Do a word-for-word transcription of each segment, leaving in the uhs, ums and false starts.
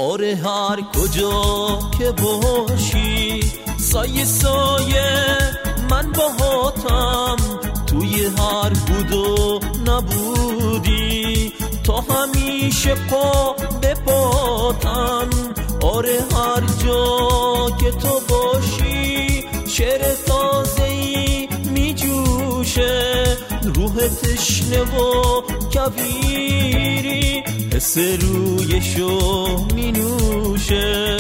آره هر کجا که باشی سایه سایه من باهاتم، توی هر بود و نبودی تا همیشه پا به پاتم. آره هر جا که تو باشی شعر تازه‌ای می جوشه، روح تشنه و کویری حس رویشو می نوشه.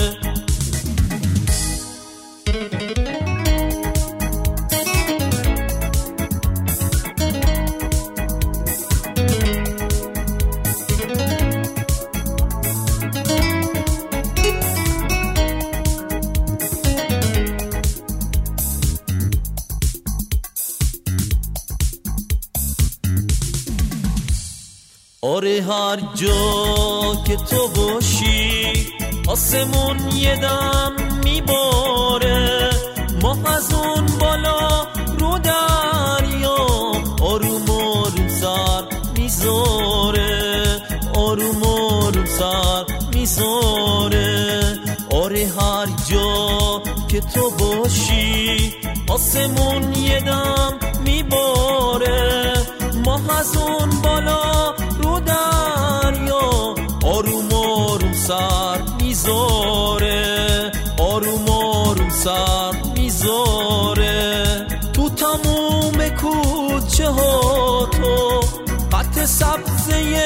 آره هر جا که تو باشی آسمون یه دم میباره، ما از اون بالا رو دریا آروم آروم سر میذاره، آروم آروم سر میذاره. آره هر جا که تو باشی آسمون یه دم میباره، ما از اون بالا رو دریا آروم آروم سر میذاره، آروم آروم سر میذاره. تو تموم کوچه ها تو خط سبزه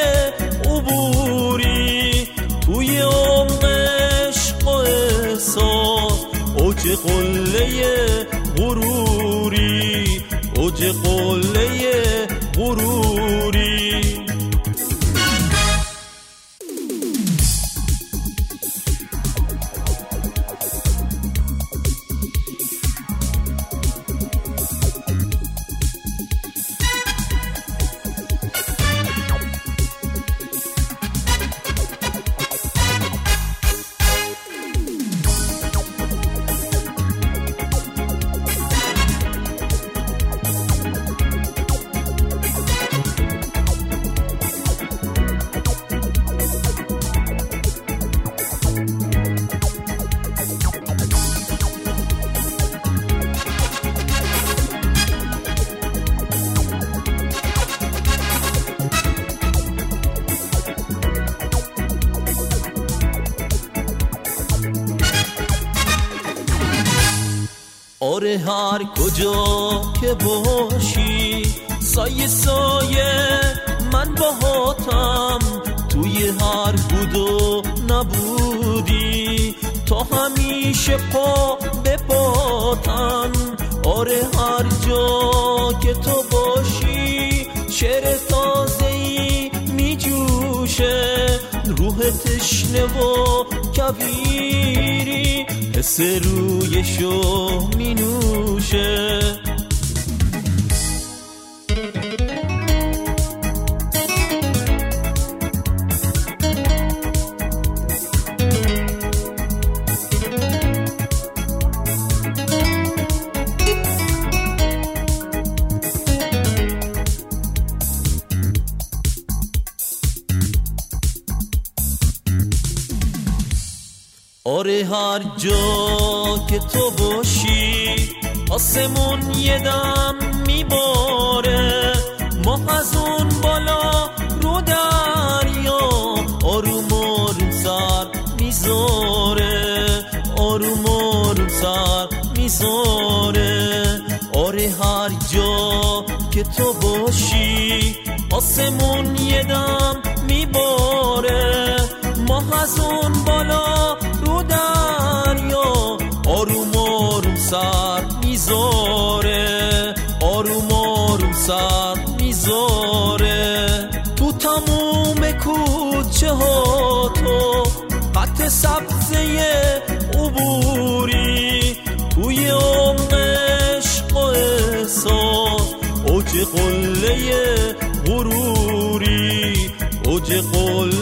عبوری، توی عمق عشق و احساس اوج قله غروری، اوج قله غروری. آره هر کجا که باشی سایه سایه من باهاتم، توی هر بود و نبودی تا همیشه پا به پاتم. آره هر جا که تو باشی شعر تازه‌ای می جوشه، روح تشنه و کویری حس رویشو می نوشه. آره هر جا که تو باشی آسمون یه دم میباره، ما از اون بالا رو دریا آروم آروم سر میذاره، آروم آروم سر میذاره. آره هر جا که تو باشی آسمون یه دم میباره، ما از اون بالا رو دریا آروم آروم سر میذاره، آروم آروم سر میذاره. تو تموم کوچه ها تو خط سبزه عبوری، توی عمق عشق و احساس اوج قله غروری، اوج قله